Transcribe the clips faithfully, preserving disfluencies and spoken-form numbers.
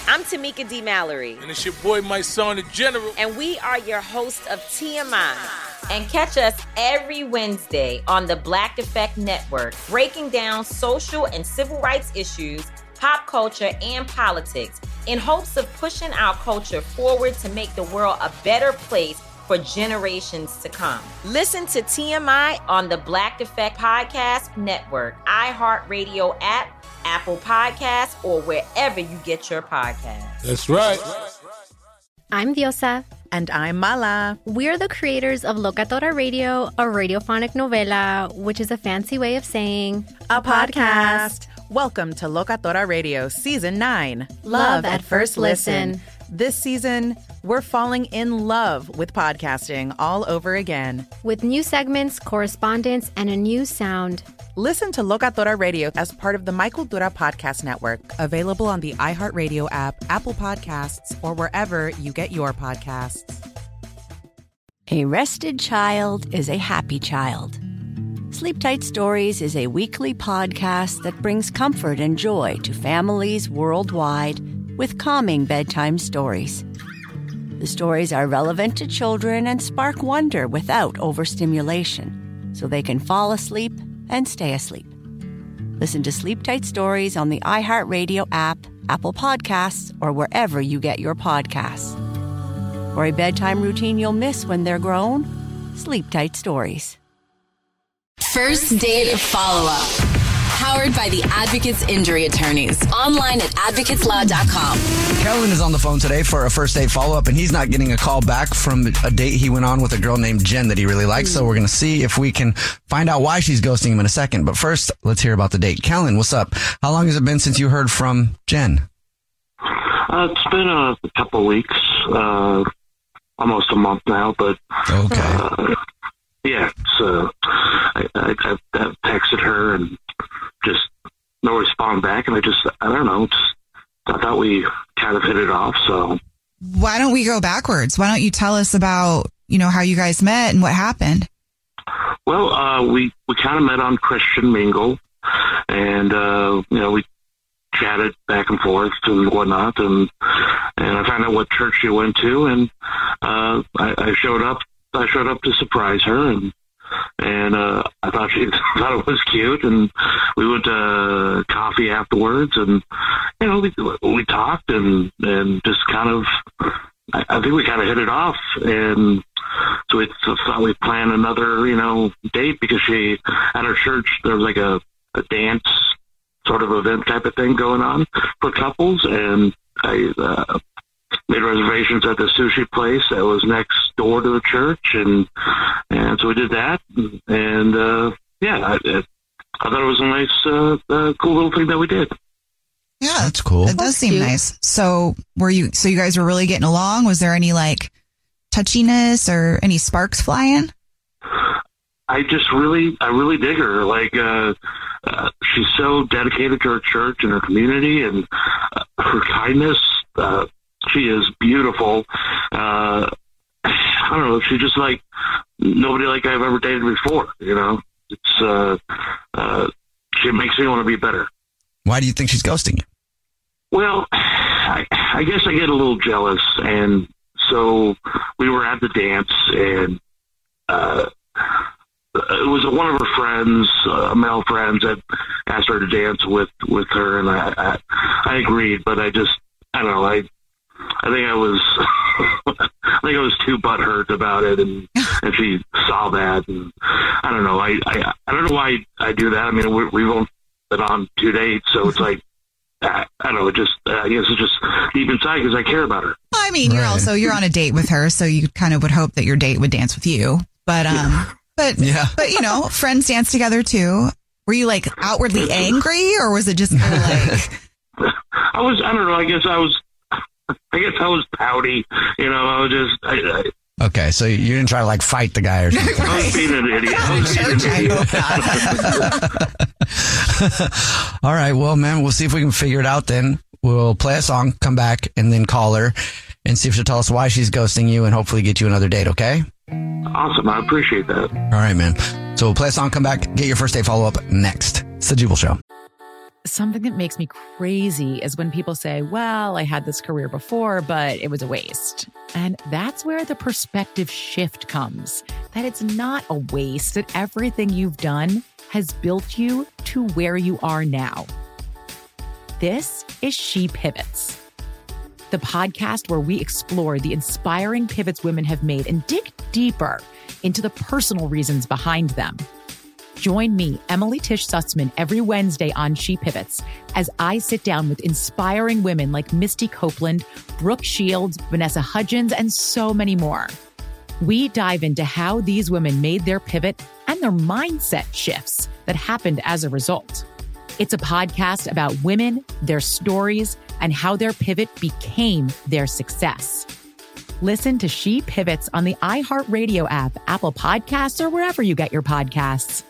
I'm Tamika D. Mallory. And it's your boy, my son, the General. And we are your hosts of T M I. And catch us every Wednesday on the Black Effect Network, breaking down social and civil rights issues, pop culture, and politics in hopes of pushing our culture forward to make the world a better place for generations to come. Listen to T M I on the Black Effect Podcast Network, iHeartRadio app, Apple Podcasts, or wherever you get your podcasts. That's right. I'm Diosa. And I'm Mala. We're the creators of Locatora Radio, a radiophonic novela, which is a fancy way of saying a podcast. Welcome to Locatora Radio Season nine. Love, Love at First Listen. listen. This season, we're falling in love with podcasting all over again. With new segments, correspondence, and a new sound. Listen to Locatora Radio as part of the My Cultura Podcast Network, available on the iHeartRadio app, Apple Podcasts, or wherever you get your podcasts. A rested child is a happy child. Sleep Tight Stories is a weekly podcast that brings comfort and joy to families worldwide with calming bedtime stories. The stories are relevant to children and spark wonder without overstimulation, so they can fall asleep and stay asleep. Listen to Sleep Tight Stories on the iHeartRadio app, Apple Podcasts, or wherever you get your podcasts. For a bedtime routine you'll miss when they're grown, Sleep Tight Stories. First Date Follow-Up. Powered by the Advocates Injury Attorneys. Online at advocates law dot com. Kellen is on the phone today for a first date follow-up, and he's not getting a call back from a date he went on with a girl named Jen that he really likes. So we're going to see if we can find out why she's ghosting him in a second. But first, let's hear about the date. Kellen, what's up? How long has it been since you heard from Jen? Uh, it's been a couple weeks, uh, almost a month now, but... Okay. Uh, yeah, so I, I, I, I texted her and just no response back, and I just, I don't know, just, I thought we kind of hit it off, so. Why don't we go backwards? Why don't you tell us about, you know, how you guys met and what happened? Well, uh, we, we kind of met on Christian Mingle, and, uh, you know, we chatted back and forth and whatnot, and, and I found out what church she went to, and, uh, I, I showed up, I showed up to surprise her, and, and, uh, I thought she thought it was cute, and we went to coffee afterwards, and, you know, we, we talked and, and just kind of, I, I think we kind of hit it off, and so we thought we'd plan another, you know, date, because she, at her church, there was like a, a dance sort of event type of thing going on for couples, and I, uh, made reservations at the sushi place that was next door to the church, and and so we did that, and uh, yeah, I, I thought it was a nice, uh, uh, cool little thing that we did. Yeah, that's cool. It does seem nice. So were you? So you guys were really getting along? Was there any like touchiness or any sparks flying? I just really, I really dig her. Like, uh, uh, she's so dedicated to her church and her community, and uh, her kindness. Uh, She is beautiful. Uh, I don't know. She's just like nobody like I've ever dated before. You know, it's uh, uh, she makes me want to be better. Why do you think she's ghosting you? Well, I, I guess I get a little jealous, and so we were at the dance, and uh, it was one of her friends, uh, male friends, that asked her to dance with with her, and I I, I agreed, but I just I don't know I. I think I was, I think I was too butthurt about it, and, and she saw that, and I don't know, I, I, I don't know why I do that. I mean, we, we've only been on two dates, so it's like, I, I don't know, it just, I guess it's just deep inside because I care about her. I mean, you're right. Also, you're on a date with her, so you kind of would hope that your date would dance with you, but, um, yeah. but, yeah. but, you know, friends dance together too. Were you like outwardly angry, or was it just kind of like? I was, I don't know, I guess I was, I guess I was pouty, you know, I was just... I, I, okay, so you didn't try to, like, fight the guy or something. I was being an idiot. I was being an idiot. All right, well, man, we'll see if we can figure it out then. We'll play a song, come back, and then call her and see if she'll tell us why she's ghosting you and hopefully get you another date, okay? Awesome, I appreciate that. All right, man. So we'll play a song, come back, get your first date follow-up next. It's The Jubal Show. Something that makes me crazy is when people say, well, I had this career before, but it was a waste. And that's where the perspective shift comes, that it's not a waste, that everything you've done has built you to where you are now. This is She Pivots, the podcast where we explore the inspiring pivots women have made and dig deeper into the personal reasons behind them. Join me, Emily Tish Sussman, every Wednesday on She Pivots as I sit down with inspiring women like Misty Copeland, Brooke Shields, Vanessa Hudgens, and so many more. We dive into how these women made their pivot and their mindset shifts that happened as a result. It's a podcast about women, their stories, and how their pivot became their success. Listen to She Pivots on the iHeartRadio app, Apple Podcasts, or wherever you get your podcasts.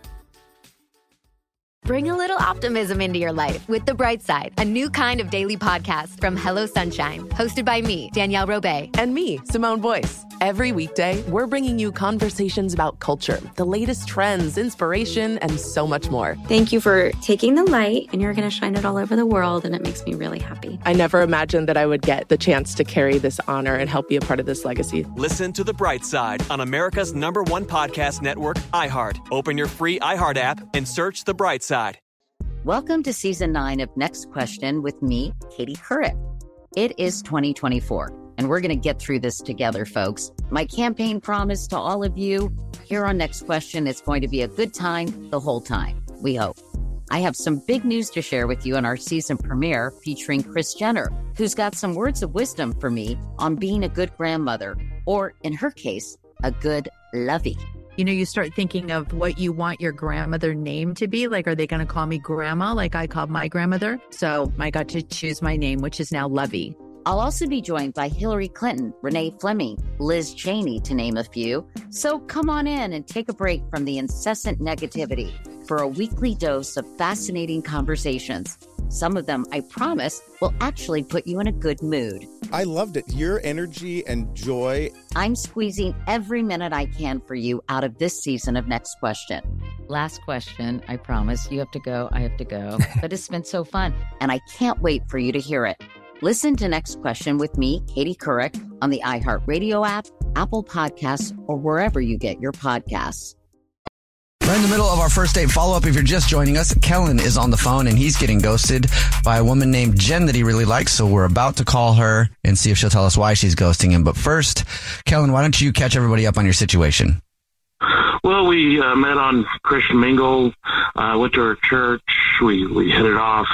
Bring a little optimism into your life with The Bright Side, a new kind of daily podcast from Hello Sunshine, hosted by me, Danielle Robay. And me, Simone Boyce. Every weekday, we're bringing you conversations about culture, the latest trends, inspiration, and so much more. Thank you for taking the light, and you're going to shine it all over the world, and it makes me really happy. I never imagined that I would get the chance to carry this honor and help be a part of this legacy. Listen to The Bright Side on America's number one podcast network, iHeart. Open your free iHeart app and search The Bright Side. Welcome to season nine of Next Question with me, Katie Couric. It is twenty twenty-four, and we're going to get through this together, folks. My campaign promise to all of you here on Next Question is going to be a good time the whole time, we hope. I have some big news to share with you in our season premiere featuring Kris Jenner, who's got some words of wisdom for me on being a good grandmother, or in her case, a good lovey. You know, you start thinking of what you want your grandmother name to be. Like, are they going to call me grandma like I called my grandmother? So I got to choose my name, which is now Lovey. I'll also be joined by Hillary Clinton, Renee Fleming, Liz Cheney, to name a few. So come on in and take a break from the incessant negativity for a weekly dose of fascinating conversations. Some of them, I promise, will actually put you in a good mood. I loved it. Your energy and joy. I'm squeezing every minute I can for you out of this season of Next Question. Last question, I promise. You have to go, I have to go. But it's been so fun, and I can't wait for you to hear it. Listen to Next Question with me, Katie Couric, on the iHeartRadio app, Apple Podcasts, or wherever you get your podcasts. We're in the middle of our first date follow-up. If you're just joining us, Kellen is on the phone and he's getting ghosted by a woman named Jen that he really likes. So we're about to call her and see if she'll tell us why she's ghosting him. But first, Kellen, why don't you catch everybody up on your situation? Well, we uh, met on Christian Mingle, uh, went to her church, we, we hit it off,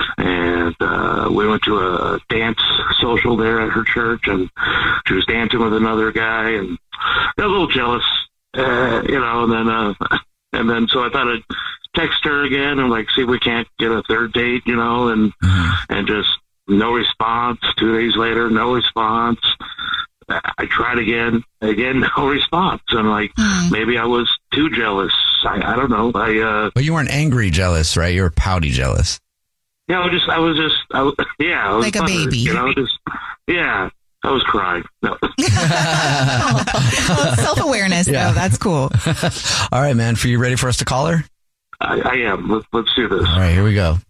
and uh, we went to a dance social there at her church, and she was dancing with another guy, and I was a little jealous, uh, you know, and then... Uh, And then, so I thought I'd text her again and like, see if we can't get a third date, you know, and, mm-hmm. and just no response. Two days later, no response. I tried again, again, no response. And like, mm-hmm. maybe I was too jealous. I, I don't know. I, uh, but you weren't angry jealous, right? You were pouty jealous. Yeah, I was just, I was just, I was, yeah. I was like a bothered, baby. You know, just, yeah. I was crying. No. Well, self-awareness, yeah. Though. That's cool. All right, man. For you ready for us to call her? I, I am. Let's, let's do this. All right, here we go.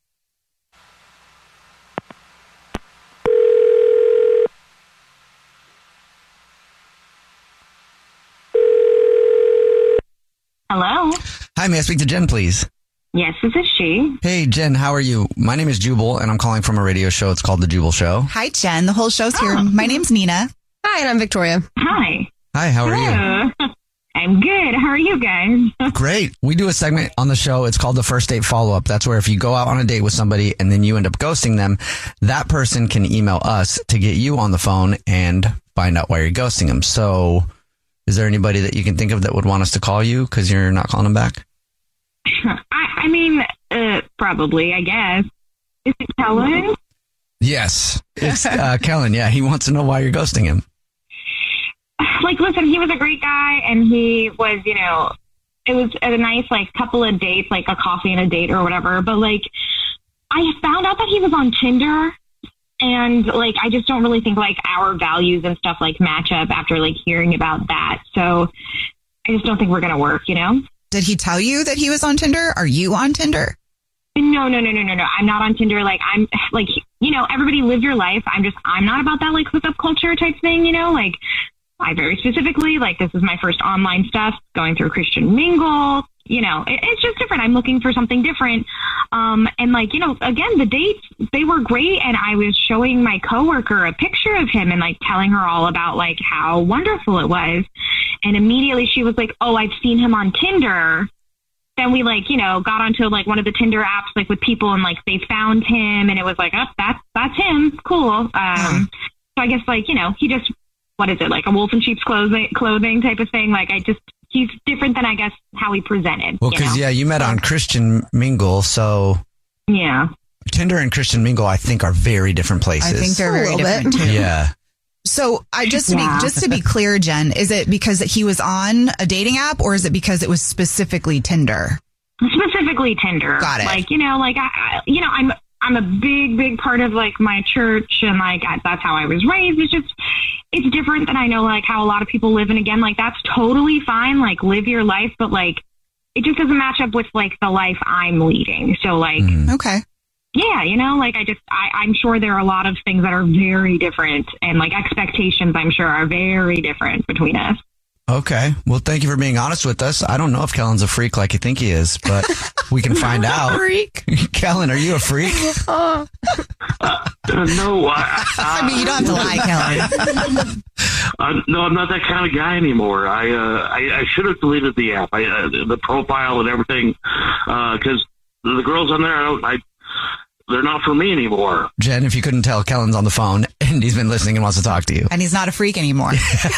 Hello. Hi, may I speak to Jen, please? Yes, this is she. Hey, Jen, how are you? My name is Jubal, and I'm calling from a radio show. It's called The Jubal Show. Hi, Jen. The whole show's oh. here. My name's Nina. Hi, and I'm Victoria. Hi. Hi, how are Hello. you? I'm good. How are you guys? Great. We do a segment on the show. It's called the First Date Follow-Up. That's where if you go out on a date with somebody and then you end up ghosting them, that person can email us to get you on the phone and find out why you're ghosting them. So is there anybody that you can think of that would want us to call you because you're not calling them back? I, I mean, uh, probably, I guess. Is it Kellen? Yes. It's uh, Kellen, yeah. He wants to know why you're ghosting him. Like, listen, he was a great guy, and he was, you know, it was a nice, like, couple of dates, like a coffee and a date or whatever. But, like, I found out that he was on Tinder, and, like, I just don't really think, like, our values and stuff, like, match up after, like, hearing about that. So I just don't think we're going to work, you know? Did he tell you that he was on Tinder? Are you on Tinder? No, no, no, no, no, no. I'm not on Tinder. Like, I'm like, you know, everybody live your life. I'm just, I'm not about that like hookup culture type thing, you know, like I very specifically, like, this is my first online stuff going through Christian Mingle, you know, it, it's just different. I'm looking for something different. Um, and like, you know, again, the dates, they were great. And I was showing my coworker a picture of him and like telling her all about like how wonderful it was. And immediately she was like, oh, I've seen him on Tinder. Then we like, you know, got onto like one of the Tinder apps, like with people and like they found him and it was like, oh, that's, that's him. Cool. Um, mm. So I guess like, you know, he just, what is it? Like a wolf in sheep's clothing, clothing type of thing. Like I just, he's different than I guess how he presented. Well, cause yeah, you met on Christian Mingle. So yeah, Tinder and Christian Mingle, I think are very different places. I think they're very different too. Yeah. So I just to Yeah. be just to be clear, Jen, is it because he was on a dating app or is it because it was specifically Tinder? Specifically Tinder. Got it. Like, you know, like, I, I- you know, I'm, I'm a big, big part of like my church and like, I, that's how I was raised. It's just, it's different than I know, like how a lot of people live. And again, like that's totally fine. Like live your life, but like, it just doesn't match up with like the life I'm leading. So like, Okay. yeah, you know, like I just, I, I'm sure there are a lot of things that are very different and like expectations, I'm sure are very different between us. Okay. Well, thank you for being honest with us. I don't know if Kellen's a freak like you think he is, but we can find out. Freak. Kellen, are you a freak? Uh, no, I, I mean, you don't have to lie, Kellen. uh, no, I'm not that kind of guy anymore. I uh, I, I should have deleted the app, I, uh, the profile and everything, because uh, the girls on there, I don't, I, they're not for me anymore. Jen, if you couldn't tell, Kellen's on the phone and he's been listening and wants to talk to you. And he's not a freak anymore.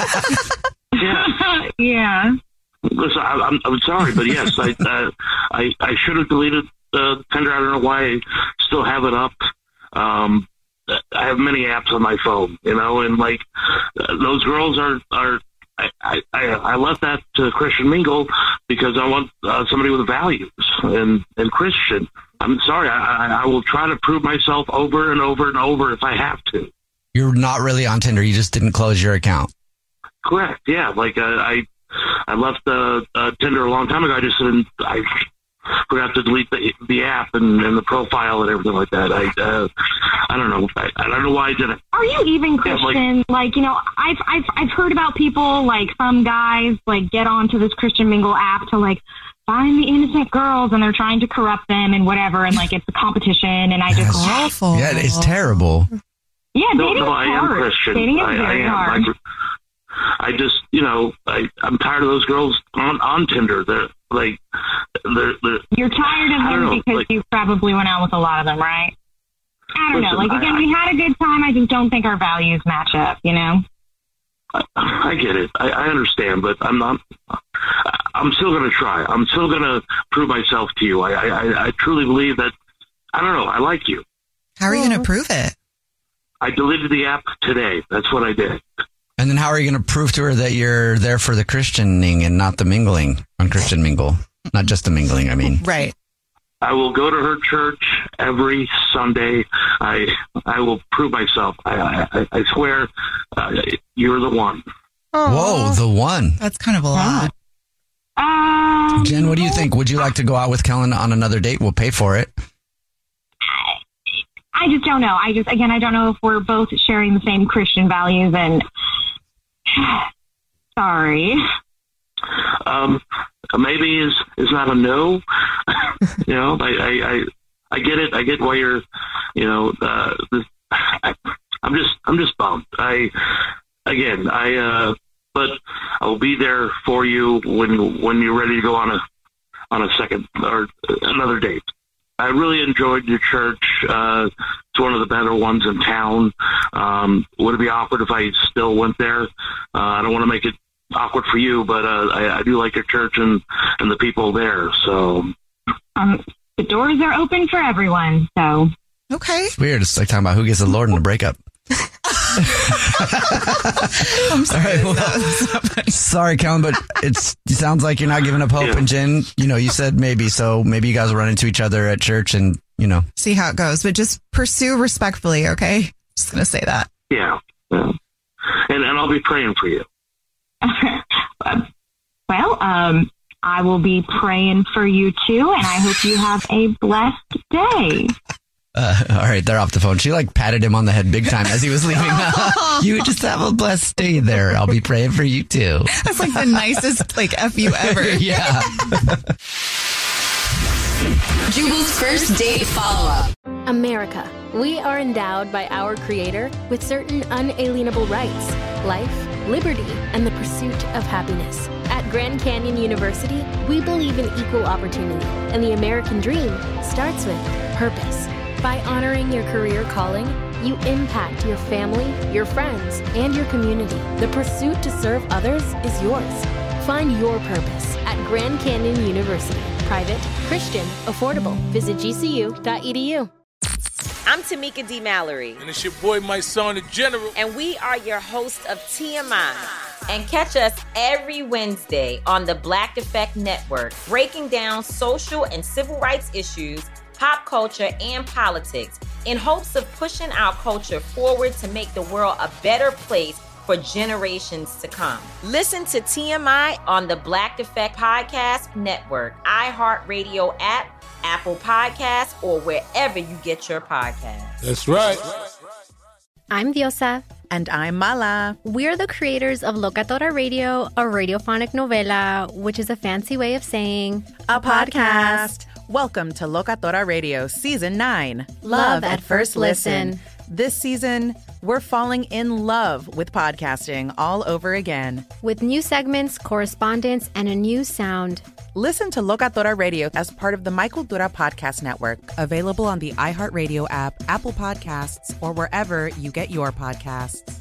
Yeah. Yeah. Listen, I, I'm I'm sorry, but yes, I uh, I I should have deleted uh, Tinder. I don't know why I still have it up. Um, I have many apps on my phone, you know, and like uh, those girls are are. I, I I left that to Christian Mingle because I want uh, somebody with values and and Christian. I'm sorry, I, I I will try to prove myself over and over and over if I have to. You're not really on Tinder. You just didn't close your account. Correct. Yeah. Like uh, I, I left uh, uh, Tinder a long time ago. I just didn't. I forgot to delete the the app and, and the profile and everything like that. I, uh, I don't know. I, I don't know why I did it. Are you even Yeah, like- Christian? like, you know, I've I've I've heard about people like some guys like get onto this Christian Mingle app to like find the innocent girls and they're trying to corrupt them and whatever and like it's a competition and I just awful. Yeah, it's terrible. Yeah, No, dating no, is I am hard. Christian. Dating is I, very I am. hard. I, I just, you know, I, I'm tired of those girls on, on Tinder. They're like, they're, they're You're tired of I don't them know, because like- you probably went out with a lot of them, right? I don't know. Listen, Like again, I- we had a good time. I just don't think our values match up. You know. I, I get it. I, I understand, but I'm not. I'm still going to try. I'm still going to prove myself to you. I, I, I truly believe that. I don't know. I like you. How are you going to prove it? I deleted the app today. That's what I did. And then how are you going to prove to her that you're there for the Christianing and not the mingling on Christian Mingle? Not just the mingling, I mean. Right. I will go to her church every Sunday. I I will prove myself. I I, I swear, uh, you're the one. Whoa, the one. That's kind of a lot. Um, Jen, what do you think? Would you like to go out with Kellen on another date? We'll pay for it. I just don't know. I just again, I don't know if we're both sharing the same Christian values. And sorry. Um, maybe is is not a no. You know, I, I I I get it. I get why you're. You know, uh, this, I, I'm just I'm just bummed. I again I uh, but I'll be there for you when when you're ready to go on a on a second or another date. I really enjoyed your church. Uh, it's one of the better ones in town. Um, would it be awkward if I still went there? Uh, I don't want to make it awkward for you, but uh, I, I do like your church and, and the people there. So Um, the doors are open for everyone. So okay. It's weird. It's like talking about who gets the Lord in a breakup. I'm sorry. All right, well, sorry, Kellen, but it's, it sounds like you're not giving up hope. Yeah. And Jen, you know, you said maybe, so maybe you guys will run into each other at church and, you know. See how it goes, but just pursue respectfully, okay? Just going to say that. yeah, yeah. and and I'll be praying for you. well, um, I will be praying for you too, and I hope you have a blessed day. Uh, all right, they're off the phone. She like patted him on the head big time as he was leaving. You just have a blessed day there. I'll be praying for you too. That's like the nicest like F you ever. Yeah. Jubal's first date follow-up. America. We are endowed by our Creator with certain unalienable rights: life, liberty, and the pursuit of happiness. At Grand Canyon University, we believe in equal opportunity, and the American dream starts with purpose. By honoring your career calling, you impact your family, your friends, and your community. The pursuit to serve others is yours. Find your purpose at Grand Canyon University. Private, Christian, affordable. Visit G C U dot E D U. I'm Tamika D. Mallory. And it's your boy, my son, the General. And we are your hosts of T M I. And catch us every Wednesday on the Black Effect Network, breaking down social and civil rights issues, pop culture, and politics in hopes of pushing our culture forward to make the world a better place for generations to come. Listen to T M I on the Black Effect Podcast Network, iHeartRadio app, Apple Podcasts, or wherever you get your podcasts. That's right. I'm Diosa. And I'm Mala. We're the creators of Locatora Radio, a radiophonic novela, which is a fancy way of saying a podcast. Welcome to Locatora Radio Season nine. Love at First Listen. This season, we're falling in love with podcasting all over again. With new segments, correspondence, and a new sound. Listen to Locatora Radio as part of the My Cultura Podcast Network. Available on the iHeartRadio app, Apple Podcasts, or wherever you get your podcasts.